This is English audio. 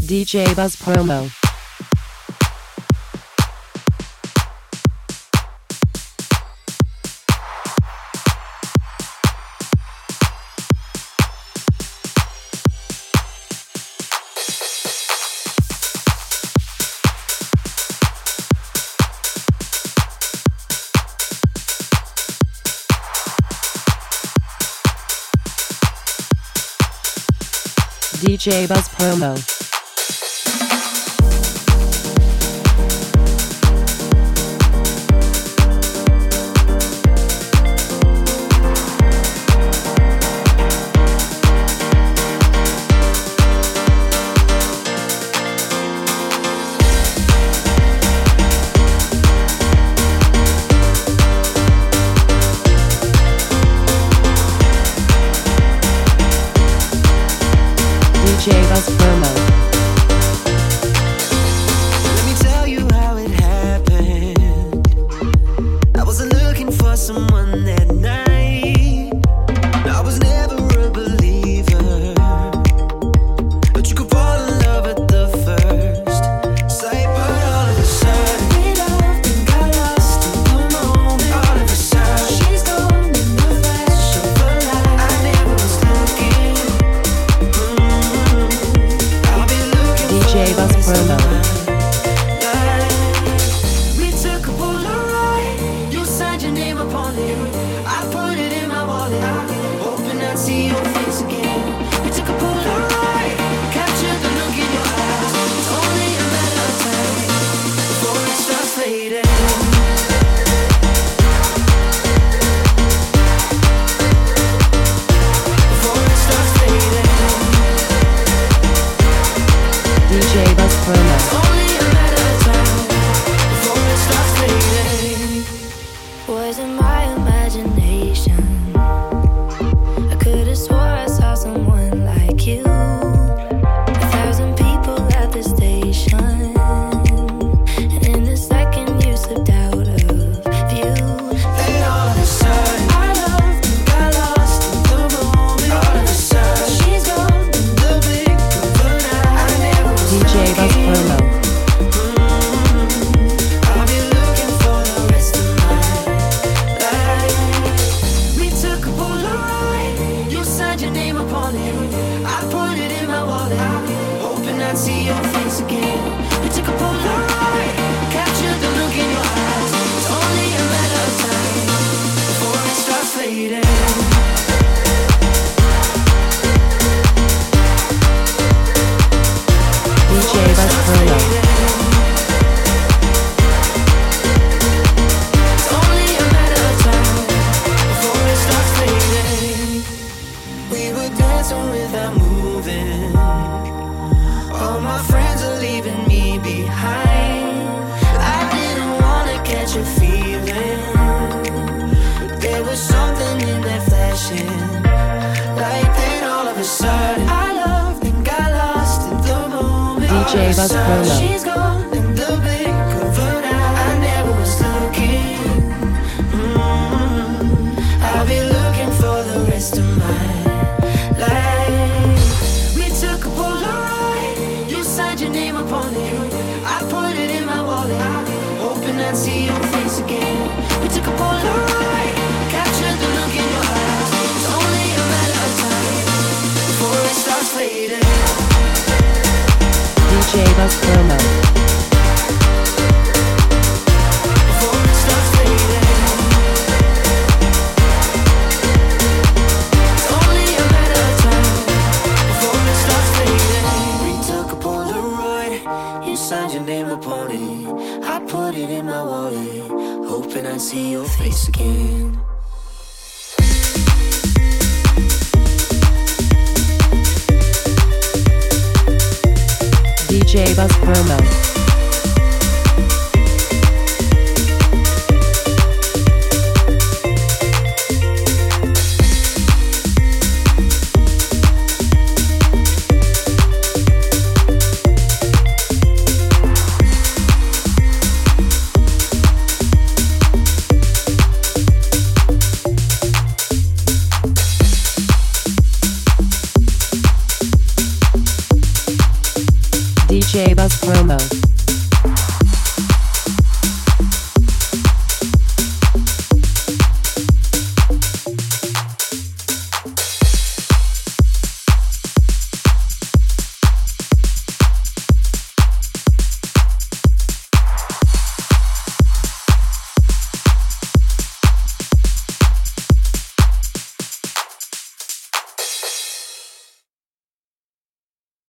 DJ Buzz Promo. DJ Buzz Promo. DJ Buzz Promo. Let me tell you how it happened. I wasn't looking for someone that night. I was never a believer, but you could fall in love at the first sight. But all of a sudden, we loved and got lost in the moment. All of a sudden, she's gone in the flash of a light. I never was looking. DJ Buzz Promo. We took a Polaroid. You signed your name upon it. I put it in my wallet, hoping I'd see your face again. We took a Polaroid, captured the look in your eyes. It's only a matter of time before it starts fading. DJ Buzz Promo. Only a matter of time before it starts fading. Was it my imagination? I could have swore I saw someone like you. 1,000 people at the station, and in a second you slipped out of view. Then all of a sudden, I loved and got lost in the moment. All of a sudden, she's gone in the blink of an eye. I never was DJ Buzz Promo. I'll be looking for the rest of my life. We took a Polaroid. You signed your name upon it. I put it in my wallet, hoping I'd see your face again. We took a Polaroid, captured the look in your eyes. It's only a matter of time before it starts fading. DJ Buzz Promo. It's only a matter of time before it starts fading. We were dancing without moving. All my friends are leaving me behind. I didn't wanna catch a feeling, but there was something in that flashing light. Then all of a sudden, I loved and got lost in the moment. DJ Buzz Promo. She's gone in the blink of an eye. I never was looking. I'll be looking for the rest of my life. We took a Polaroid. You signed your name upon it. I put it in my wallet, hoping I'd see your face again. We took a Polaroid, captured the look in your eyes. It's only a matter of time before it starts fading. DJ Buzz Promo. Before it starts fading. It's only a matter of time before it starts fading. We took a Polaroid. You signed your name upon it. I put it in my wallet, hoping I'd see your face again. DJ Buzz Promo. DJ Buzz Promo.